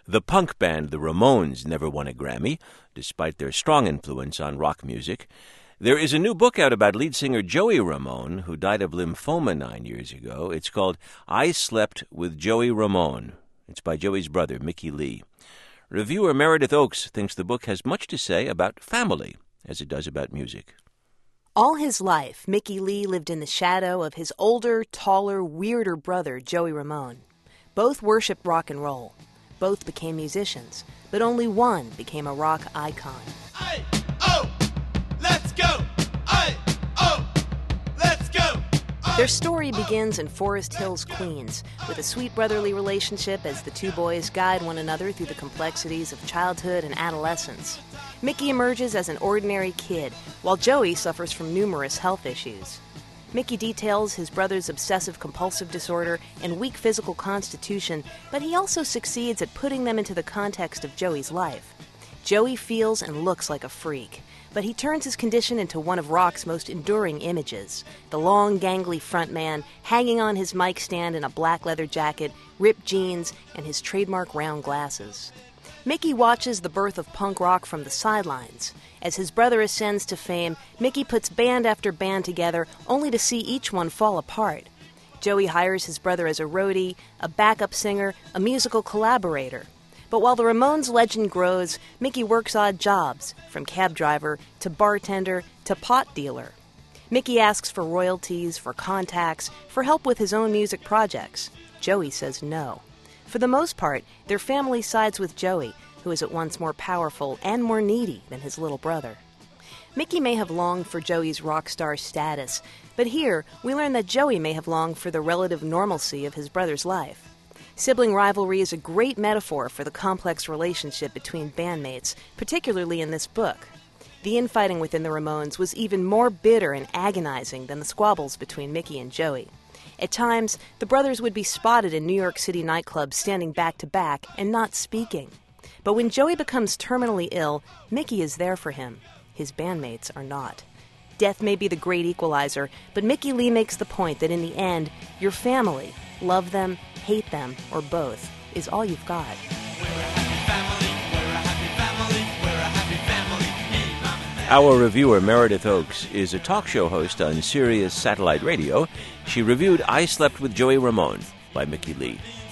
The punk band The Ramones never won a Grammy, despite their strong influence on rock music. There is a new book out about lead singer Joey Ramone, who died of lymphoma 9 years ago. It's called I Slept with Joey Ramone. It's by Joey's brother, Mickey Lee. Reviewer Meredith Oakes thinks the book has much to say about family, as it does about music. All his life, Mickey Lee lived in the shadow of his older, taller, weirder brother, Joey Ramone. Both worshiped rock and roll. Both became musicians, but only one became a rock icon. Let's go! Let's go! Their story begins in Forest Hills, Queens, with a sweet brotherly relationship as the two boys guide one another through the complexities of childhood and adolescence. Mickey emerges as an ordinary kid, while Joey suffers from numerous health issues. Mickey details his brother's obsessive-compulsive disorder and weak physical constitution, but he also succeeds at putting them into the context of Joey's life. Joey feels and looks like a freak, but he turns his condition into one of rock's most enduring images. The long, gangly frontman, hanging on his mic stand in a black leather jacket, ripped jeans, and his trademark round glasses. Mickey watches the birth of punk rock from the sidelines. As his brother ascends to fame, Mickey puts band after band together, only to see each one fall apart. Joey hires his brother as a roadie, a backup singer, a musical collaborator. But while the Ramones legend grows, Mickey works odd jobs, from cab driver to bartender to pot dealer. Mickey asks for royalties, for contacts, for help with his own music projects. Joey says no. For the most part, their family sides with Joey, who is at once more powerful and more needy than his little brother. Mickey may have longed for Joey's rock star status, but here we learn that Joey may have longed for the relative normalcy of his brother's life. Sibling rivalry is a great metaphor for the complex relationship between bandmates, particularly in this book. The infighting within the Ramones was even more bitter and agonizing than the squabbles between Mickey and Joey. At times, the brothers would be spotted in New York City nightclubs standing back to back and not speaking. But when Joey becomes terminally ill, Mickey is there for him. His bandmates are not. Death may be the great equalizer, but Mickey Lee makes the point that in the end, your family, love them, hate them, or both, is all you've got. Our reviewer, Meredith Oakes, is a talk show host on Sirius Satellite Radio. She reviewed I Slept with Joey Ramone by Mickey Lee.